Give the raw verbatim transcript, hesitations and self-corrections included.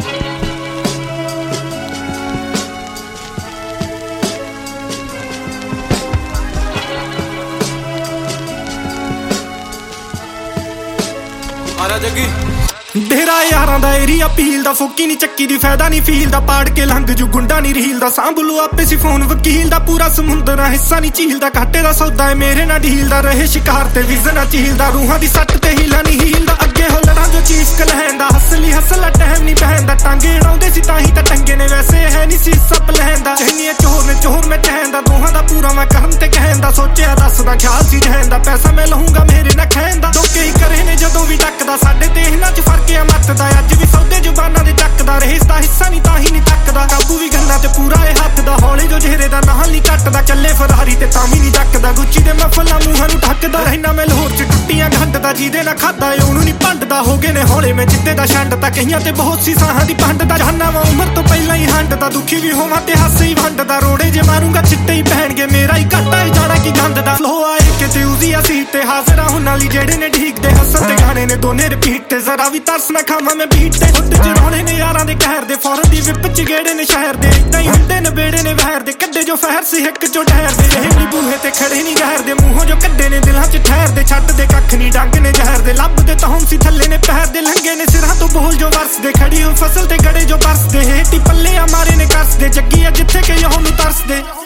डेरा यारां दा एरिया पील दा फुकी नी चक्की दी फायदा नी फील दा पाड़ के लंघ जू गुंडा नी रील दा सांभलू आपे सी फोन वकील दा पूरा समुंदर आ हिस्सा नी झील दा घाटे दा सौदा है मेरे ना ढील दा रहे शिकार ते विजन आ झील दा रूहां दी सट ते हीला नी हील दा अगे हो लड़ा जो चीज कलहंदा हसली हसला टहम नी बहंदा टांगे अड़ाउंदे सी ताही ता टंगे ने वैसे है नी सी सब लहंदा चहनिया चोर ने चोर में चहंदा दोहां दा पूरा मैं करम ते कहंदा सोचिया दसदा ख्याल सी जहंदा पैसा मैं लहूंगा मेरे ना खैंदा धोखे ही करे ने जदों भी डकदा साडे ते इन्हां च फर्क आ मत्तदा अज भी सौदे जुबानां दे टकदा रेस दा हिस्सा नी ताही नी तकदा काबू भी गन्ना ते पूरा ए हत्थ दा हौले जो चेहरे दा नाल नी कटदा चले फरारी ते तां भी नी डकदा गुच्ची दे मफला मूहां नू ढकदा रहना मैं लाहौर च टुट्टियां घंडदा जीदे ना खादा ओनू नी भंडदा हो गए ने हौले में जिद्दे दा छंडदा कईयां ते बहुत सी साहां दी भंडदा जाना वा उम्र तो पहला ही हंडदा दुखी भी होवां ते हासे ही भंडदा रोड़े जे मारूंगा चिट्टे ही पहनगे मेरा ही घाटा है जाना की गंद दा फ्लो आए के ते उसी असीत ते हाजरा हुन वाली जेड़े ने ठीक दे हसन ते गाने ने दोने रिपीट ते जरा भी तरस ना खावां मैं बीट ते खुद च रोने ने यारां दे कहर दे फौरन दी विप च गेड़े ने शहर दे इदां ही हुंदे ने बेड़े ने वहर दे कड्डे जो फहर सी हिक चो ठहर दे रहे नी बूहे ते खड़े नी गहर दे मूहों जो कड्डे ने दिलां च ठहर दे छड्ड दे कख नी डंग ने जहर दे लब दे तहम सी थल्ले ने पहर दे लंघे ने सिरां तो बोल जो वरस दे खड़ी हुई फसल ते गड़े जो बरस दे हेटी पल्ले आ मारे ने करस दे जग्गी आ जिथे के यहों नू तरस दे।